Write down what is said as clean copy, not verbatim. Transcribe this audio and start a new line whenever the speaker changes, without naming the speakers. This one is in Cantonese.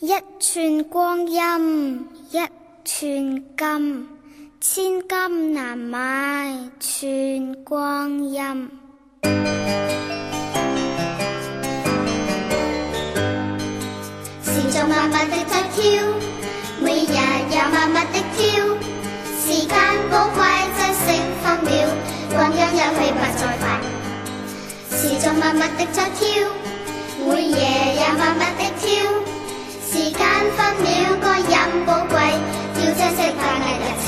一寸光陰一寸金，千金難買寸光陰。時鐘默默地在跳，每日也默默地跳，時間寶貴珍惜分秒，光陰一去不再返。時鐘默默地在跳，每夜也默默地跳，時間分秒個人寶貴，要珍惜快樂日子。